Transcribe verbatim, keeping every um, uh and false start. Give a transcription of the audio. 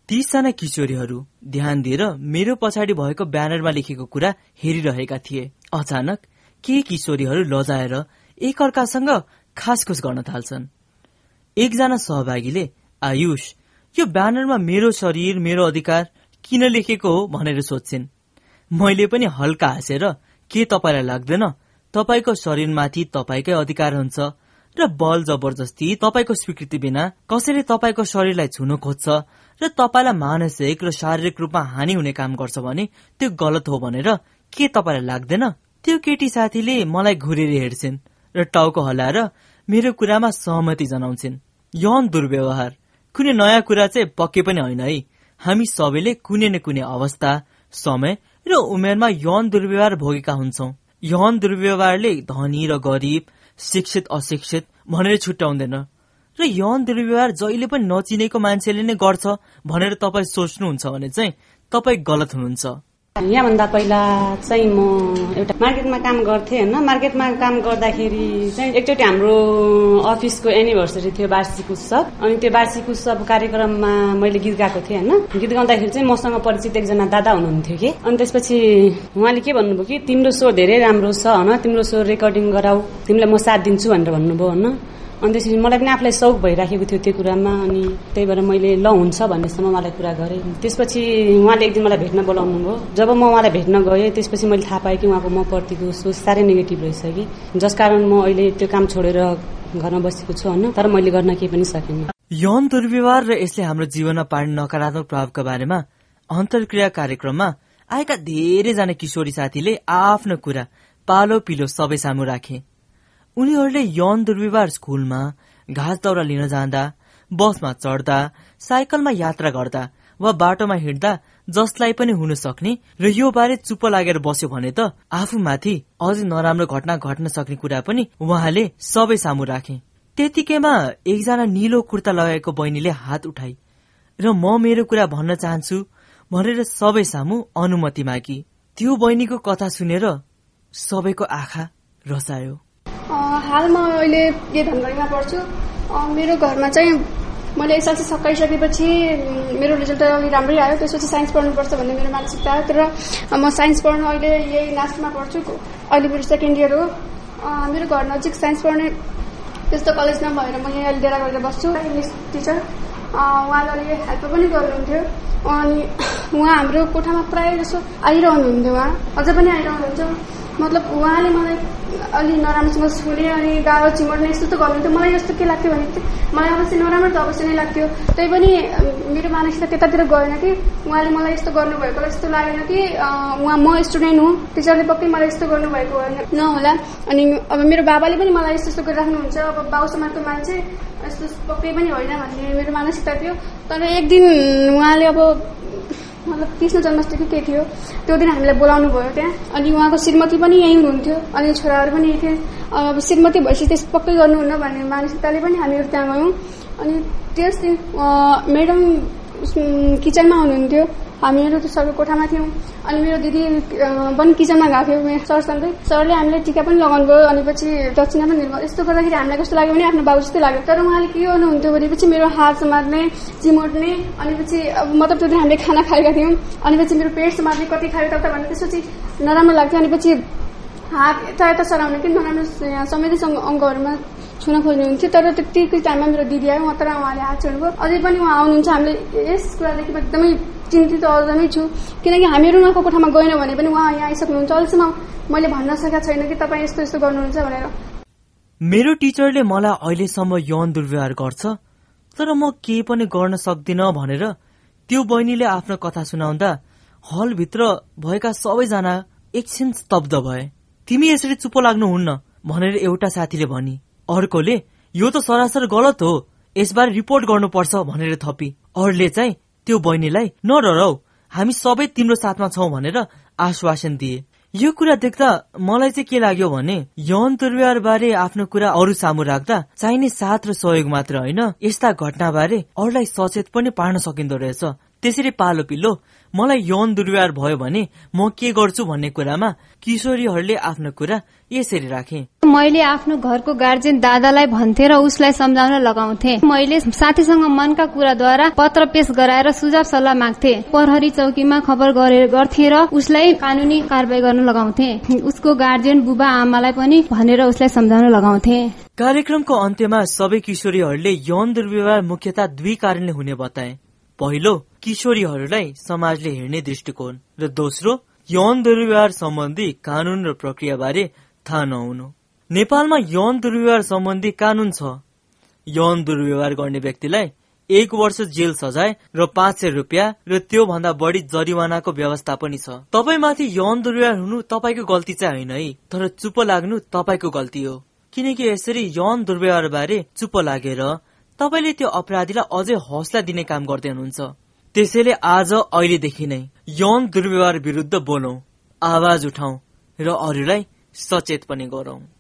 तीसजना किशोरीहरू ध्यान दिएर मेरो पछाडि भएको ब्यानरमा लेखेको कुरा हेरिरहेका थिए। अचानक केही किशोरीहरू लजाएर एकअर्कासँग खासखुस गर्न थाल्छन्। एकजना सहभागीले, आयुष, यो ब्यानरमा मेरो शरीर मेरो अधिकार किन लेखेको हो भनेर सोध्छिन्। मैले पनि हल्का हाँसेर, के तपाईलाई लाग्दैन तपाईको शरीरमाथि तपाईकै अधिकार हुन्छ र बल जबरजस्ती तपाईको स्वीकृति बिना कसैले तपाईको शरीरलाई छुन खोज्छ र तपाईलाई मानसिक र शारीरिक रूपमा हानि हुने काम गर्छ भने त्यो गलत हो भनेर के तपाईलाई लाग्दैन? त्यो केटी साथीले मलाई घुरेर हेर्छिन् र टाउको हल्लाएर मेरो कुरामा सहमति जनाउँछिन्। यौन दुर्व्यवहार कुनै नयाँ कुरा चाहिँ पक्कै पनि होइन है। हामी सबैले कुनै न कुनै अवस्था, समय र उमेरमा यौन दुर्व्यवहार भोगेका हुन्छौं। यौन दुर्व्यवहारले धनी र गरिब, शिक्षित अशिक्षित भनेर छुट्याउँदैन र यौन दुर्व्यवहार जहिले पनि नचिनेको मान्छेले नै गर्छ भनेर तपाईँ सोच्नुहुन्छ भने चाहिँ तपाईँ गलत हुनुहुन्छ। यहाँभन्दा पहिला चाहिँ म एउटा मार्केटमा काम गर्थेँ होइन। मार्केटमा काम गर्दाखेरि चाहिँ एकचोटि हाम्रो अफिसको एनिभर्सरी थियो, वार्षिक उत्सव। अनि त्यो वार्षिक उत्सव कार्यक्रममा मैले गीत गाएको थिएँ होइन। गीत गाउँदाखेरि चाहिँ मसँग परिचित एकजना दादा हुनुहुन्थ्यो कि, अनि त्यसपछि उहाँले के भन्नुभयो कि तिम्रो स्वर धेरै राम्रो छ होइन, तिम्रो स्वर रेकर्डिङ गराऊ, तिमीलाई म साथ दिन्छु भनेर भन्नुभयो होइन। अनि त्यसपछि मलाई पनि आफूलाई सौक भइराखेको थियो त्यो कुरामा, अनि त्यही भएर मैले ल हुन्छ भन्नेसम्म उहाँलाई कुरा गरेँ। त्यसपछि उहाँले एक दिन मलाई भेट्न बोलाउनु भयो। जब म उहाँलाई भेट्न गएँ त्यसपछि मैले थाहा पाएँ कि उहाँको म प्रतिको सोच साह्रै नेगेटिभ रहेछ कि, जसकारण म अहिले त्यो काम छोडेर घरमा बसेको छु होइन। तर मैले गर्न केही पनि सकिनँ। यौन दुर्व्यवहार र यसले हाम्रो जीवनमा पार्ने नकारात्मक प्रभावका बारेमा अन्तर्क्रिया कार्यक्रममा आएका धेरैजना किशोरी साथीले आफ्नो कुरा पालो पिलो सबै सामु राखे। उनीहरूले यौन दुर्व्यवहार स्कुलमा, घाँस दाउरा लिन जाँदा, बसमा चढ्दा, साइकलमा यात्रा गर्दा वा बाटोमा हिँड्दा जसलाई पनि हुन सक्ने र यो बारे चुप्प लागेर बस्यो भने त आफूमाथि अझ नराम्रो घटना घट्न सक्ने कुरा पनि उहाँले सबै सामु राखे। त्यतिकैमा एकजना निलो कुर्ता लगाएको बहिनीले हात उठाई र म मेरो कुरा भन्न चाहन्छु भनेर सबै सामु अनुमति मागी। त्यो बहिनीको कथा सुनेर सबैको आँखा रसायो। हाल म अहिले के धनगढीमा पढ्छु। मेरो घरमा चाहिँ मैले एसएलसी सकाइसकेपछि मेरो रिजल्ट अलि राम्रै आयो, त्यसपछि साइन्स पढ्नुपर्छ भन्ने मेरो मानसिकता आयो। तर म साइन्स पढ्न अहिले यही नास्टमा पढ्छु, अहिले मेरो सेकेन्ड इयर हो। मेरो घर नजिक साइन्स पढ्ने त्यस्तो कलेज नभएर म यहाँ अहिले डेरा गरेर बस्छु। इङ्ग्लिस टिचर, उहाँले अलि हेल्प पनि गर्नुहुन्थ्यो। अनि उहाँ हाम्रो कोठामा प्रायः जसो आइरहनुहुन्थ्यो, उहाँ अझ पनि आइरहनुहुन्छ। मतलब उहाँले मलाई अलि नराम्रोसँग छुने अनि गाउँ चिमड्ने यस्तो त गर्नुहुन्थ्यो। मलाई जस्तो के लाग्थ्यो भने मलाई अवश्य नराम्रो त अवश्य नै लाग्थ्यो, त्यही पनि मेरो मानसिकता त्यतातिर गएन कि उहाँले मलाई यस्तो गर्नुभएको यस्तो लागेन कि उहाँ म स्टुडेन्ट हुँ, टिचरले पक्कै मलाई यस्तो गर्नुभएको नहोला। अनि अब मेरो बाबाले पनि मलाई यस्तो यस्तो गरिराख्नुहुन्छ, अब बाउ समाजको मान्छे यस्तो पक्कै पनि होइन भन्ने मेरो मानसिकता थियो। तर एक दिन उहाँले अब मतलब कृष्ण जन्माष्टमी के थियो त्यो दिन हामीलाई बोलाउनु भयो त्यहाँ। अनि उहाँको श्रीमती पनि यहीँ हुनुहुन्थ्यो अनि छोराहरू पनि यही थिए। अब श्रीमती भएपछि त्यस पक्कै गर्नुहुन्न भन्ने मानसिकताले पनि हामीहरू त्यहाँ गयौँ। अनि त्यस दिन म्याडम किचनमा हुनुहुन्थ्यो, हामीहरू त्यो सरको कोठामा थियौँ। अनि मेरो दिदी पनि किचनमा गएको थियो सरसँगै। सरले हामीलाई टिका पनि लगाउनु भयो, अनि पछि दक्षिणा पनि दिनुभयो। यस्तो गर्दाखेरि हामीलाई कस्तो लाग्यो भने आफ्नो बाबु जस्तै लाग्यो। तर उहाँले के गर्नुहुन्थ्यो भनेपछि मेरो हात समात्ने, चिमोट्ने, अनि पछि मतलब त्यो दिन हामीले खाना खाएका थियौँ, अनि पछि मेरो पेट समात्ने, कति खायो त भन्ने त्यसपछि नराम्रो लाग्थ्यो। अनि पछि हात यता यता सराउने कि नराम्रो समेत अङ्गहरूमा छुन खोज्नुहुन्थ्यो। तर त्यतिकै टाइममा मेरो दिदी आयो, तर उहाँले हात छोड्नुभयो। अझै पनि उहाँ आउनुहुन्छ। हामीले यस कुरादेखि म एकदमै चिन्तित अझमै छु, किनकि हामीहरू उहाँको कोठामा गएनौँ भने पनि उहाँ यहाँ आइसक्नुहुन्छ। अहिलेसम्म मैले भन्न सकेको छैन कि तपाईँ यस्तो यस्तो गर्नुहुन्छ भनेर। मेरो टिचरले मलाई अहिलेसम्म यौन दुर्व्यवहार गर्छ, तर म केही पनि गर्न सक्दिनँ भनेर त्यो बहिनीले आफ्नो कथा सुनाउँदा हलभित्र भएका सबैजना एकछिन स्तब्ध भए। तिमी यसरी चुप्प लाग्नुहुन्न भनेर एउटा साथीले भनी, अर्कोले यो त सरासर गलत हो, यसबारे रिपोर्ट गर्नुपर्छ भनेर थपी। अरूले चाहिँ त्यो बहिनीलाई नडराउ, हामी सबै तिम्रो साथमा छौं भनेर आश्वासन दिए। यो कुरा देख्दा मलाई चाहिँ के लाग्यो भने यौन दुर्व्यवहार बारे आफ्नो कुरा अरू सामु राख्दा चाहिने साथ र सहयोग मात्र होइन, यस्ता घटना बारे अरूलाई सचेत पनि पार्न सकिन्दो रहेछ। त्यसरी पालो पिल्लो मलाई यौन दुर्व्यवहार भयो भने म के गर्छु भन्ने कुरामा किशोरीहरूले आफ्नो कुरा यसरी राखे। मैले आफ्नो घरको गार्जियन दादालाई भन्थे र उसलाई सम्झाउन लगाउँथे। मैले साथीसँग मनका कुराद्वारा पत्र पेश गराएर सुझाव सल्लाह माग्थे। प्रहरी चौकीमा खबर गर्थे र उसलाई कानूनी कारबाही गर्न लगाउँथे। उसको गार्जियन बुबा आमालाई पनि भनेर उसलाई सम्झाउन लगाउँथे। कार्यक्रमको अन्त्यमा सबै किशोरीहरूले यौन दुर्व्यवहार मुख्यतः दुई कारणले हुने बताए। पहिलो, किशोरीहरूलाई समाजले हेर्ने दृष्टिकोण र दोस्रो, यौन दुर्व्यवहार सम्बन्धी कानून र प्रक्रिया बारे थाहा नहुनु। नेपालमा यौन दुर्व्यवहार सम्बन्धी कानून छ। यौन दुर्व्यवहार गर्ने व्यक्तिलाई एक वर्ष जेल सजाय र पाँच सय रुपियाँ र त्यो भन्दा बढी जरिवानाको व्यवस्था पनि छ। तपाईमाथि यौन दुर्व्यवहार हुनु तपाईको गल्ती चाहिँ होइन है, तर चुप लाग्नु तपाईको गल्ती हो। किनकि यसरी यौन दुर्व्यवहार बारे चुप लागेर तपाईले त्यो अपराधीलाई अझै हौसला दिने काम गर्दै हुनुहुन्छ। त्यसैले आज अहिलेदेखि नै यौन दुर्व्यवहार विरुद्ध बोलौं, आवाज उठाउँ र अरूलाई सचेत पनि गरौं।